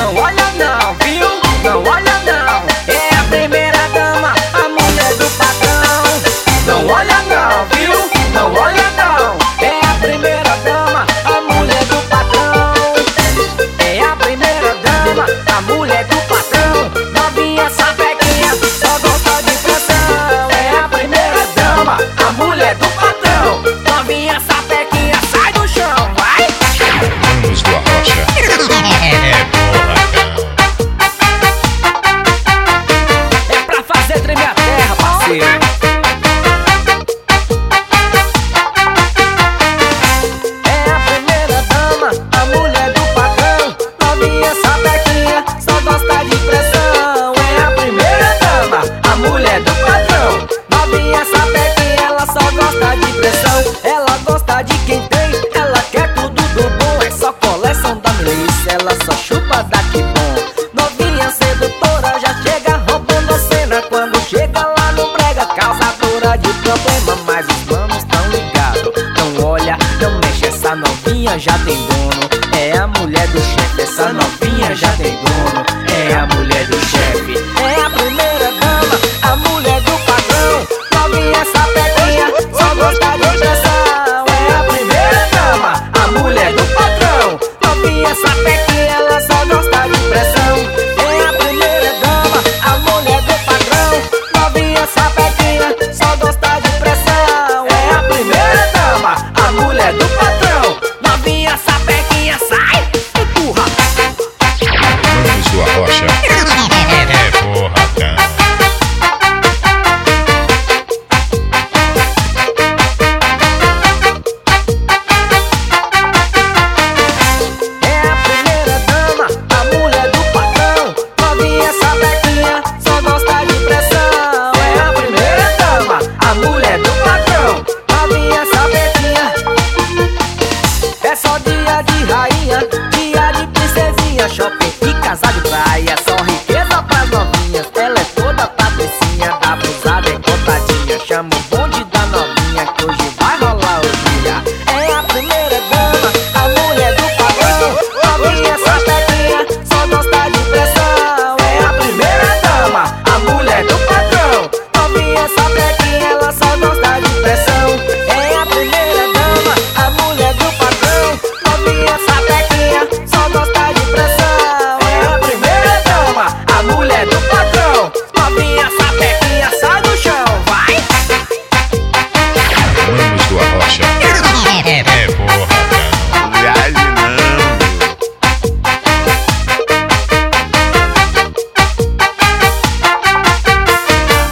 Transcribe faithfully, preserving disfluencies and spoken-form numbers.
não olha não, viu? Não olha não. É a primeira dama, a mulher do patrão. Não olha não, viu? Não olha não. É a primeira dama, a mulher do patrão. É a primeira dama, a mulher do patrão. Novinha sapequinha, só gosta de pressão. É a primeira dama, a mulher do patrão. Novinha sapequinha, sai do chão, vai! Vamos do Arrocha. É porra, É pra fazer tremer a terra, parceiro. É a primeira dama, a mulher do patrão. Novinha sapequinha, só gosta de pressão. É a primeira dama, a mulher do patrão. Novinha sapequinha, ela só gosta de pressão. Ela gosta de quem tem, ela quer tudo do bom. É só coleção da milícia, ela só chupa daqui bom. Novinha sedutora, já chega roubando a cena. Quando chega lá no brega, causadora de problema. Mas os manos tão ligados, não olha, não mexe. Essa novinha já tem dono, é a mulher do chefe. Essa novinha já tem dono, é a mulher do chefe. É a primeira dama, a mulher do patrão. Novinha sapequinha, só gosta de pressão. É a primeira dama, a mulher do patrão. Novinha sapequinha, ela só gosta de pressão. É a primeira dama, a mulher do patrão. Novinha sapequinha, só gosta de pressão. É a primeira dama, a mulher do patrão. Novinha sapequinha, sai, empurra. vamos do Arrocha. É porra, É a primeira dama, a mulher do patrão. Novinha sapequinha, só gosta de pressão. É a primeira dama, a mulher do patrão. Novinha sapequinha. É só dia de rainha, dia de princesinha. Shopping e casar de